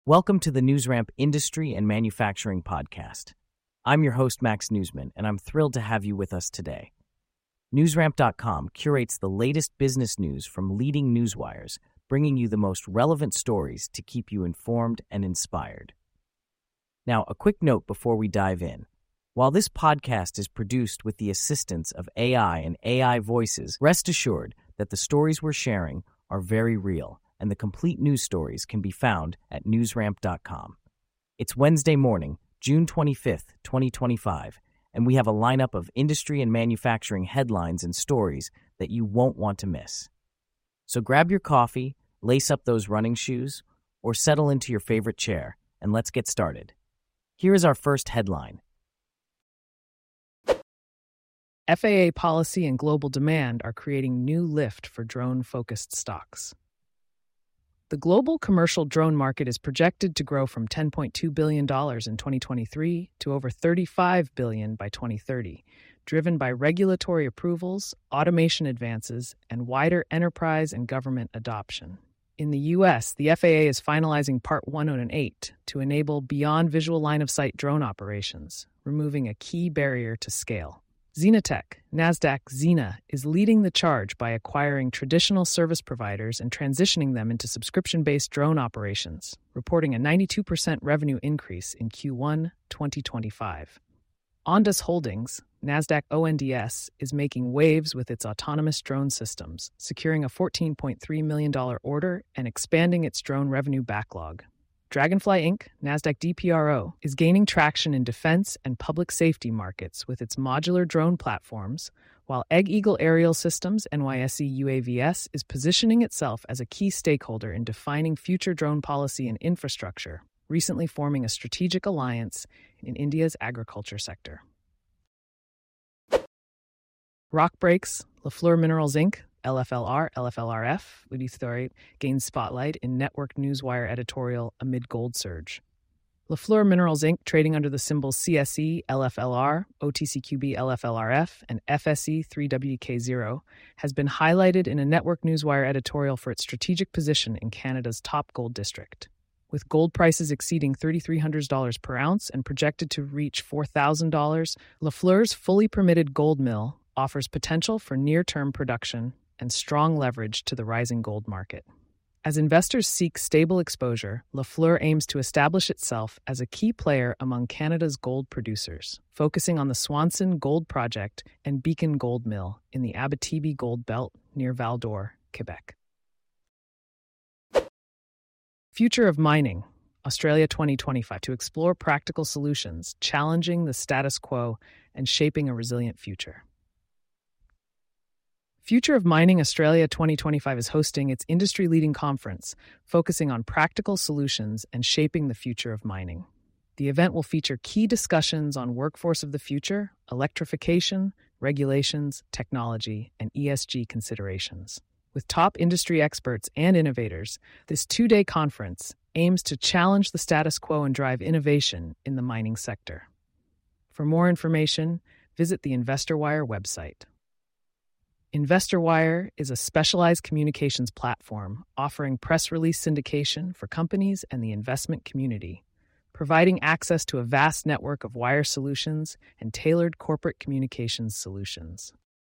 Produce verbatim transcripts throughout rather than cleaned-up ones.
Welcome to the NewsRamp Industry and Manufacturing Podcast. I'm your host, Max Newsman, and I'm thrilled to have you with us today. NewsRamp dot com curates the latest business news from leading newswires, bringing you the most relevant stories to keep you informed and inspired. Now, a quick note before we dive in. While this podcast is produced with the assistance of A I and A I voices, rest assured that the stories we're sharing are very real, and the complete news stories can be found at NewsRamp dot com. It's Wednesday morning, June twenty-fifth, twenty twenty-five, and we have a lineup of industry and manufacturing headlines and stories that you won't want to miss. So grab your coffee, lace up those running shoes, or settle into your favorite chair, and let's get started. Here is our first headline. F A A policy and global demand are creating new lift for drone-focused stocks. The global commercial drone market is projected to grow from ten point two billion dollars in twenty twenty-three to over thirty-five billion dollars by twenty thirty, driven by regulatory approvals, automation advances, and wider enterprise and government adoption. In the U S, the F A A is finalizing Part one oh eight to enable beyond visual line-of-sight drone operations, removing a key barrier to scale. Xenatech, Nasdaq Xena, is leading the charge by acquiring traditional service providers and transitioning them into subscription-based drone operations, reporting a ninety-two percent revenue increase in Q one twenty twenty-five. Ondas Holdings, Nasdaq O N D S, is making waves with its autonomous drone systems, securing a fourteen point three million dollars order and expanding its drone revenue backlog. Dragonfly Incorporated, Nasdaq D P R O, is gaining traction in defense and public safety markets with its modular drone platforms, while Egg Eagle Aerial Systems, N Y S E U A V S, is positioning itself as a key stakeholder in defining future drone policy and infrastructure, recently forming a strategic alliance in India's agriculture sector. Rock Breaks, Lafleur Minerals Incorporated, L F L R, L F L R F, Udithore, gains spotlight in Network Newswire editorial amid gold surge. Lafleur Minerals Incorporated, trading under the symbols C S E, L F L R, O T C Q B, L F L R F, and F S E three W K zero, has been highlighted in a Network Newswire editorial for its strategic position in Canada's top gold district. With gold prices exceeding three thousand three hundred dollars per ounce and projected to reach four thousand dollars, Lafleur's fully permitted gold mill offers potential for near-term production and strong leverage to the rising gold market. As investors seek stable exposure, Lafleur aims to establish itself as a key player among Canada's gold producers, focusing on the Swanson Gold Project and Beacon Gold Mill in the Abitibi Gold Belt near Val-d'Or, Quebec. Future of Mining, Australia twenty twenty-five, to explore practical solutions, challenging the status quo and shaping a resilient future. Future of Mining Australia twenty twenty-five is hosting its industry-leading conference, focusing on practical solutions and shaping the future of mining. The event will feature key discussions on workforce of the future, electrification, regulations, technology, and E S G considerations. With top industry experts and innovators, this two-day conference aims to challenge the status quo and drive innovation in the mining sector. For more information, visit the InvestorWire website. InvestorWire is a specialized communications platform offering press release syndication for companies and the investment community, providing access to a vast network of wire solutions and tailored corporate communications solutions.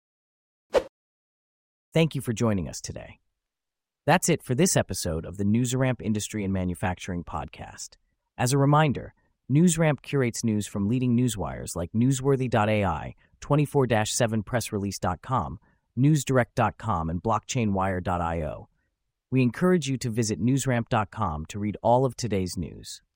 Thank you for joining us today. That's it for this episode of the NewsRamp Industry and Manufacturing Podcast. As a reminder, NewsRamp curates news from leading newswires like Newsworthy dot A I, twenty-four seven press release dot com, newsdirect dot com, and blockchain wire dot io. We encourage you to visit newsramp dot com to read all of today's news.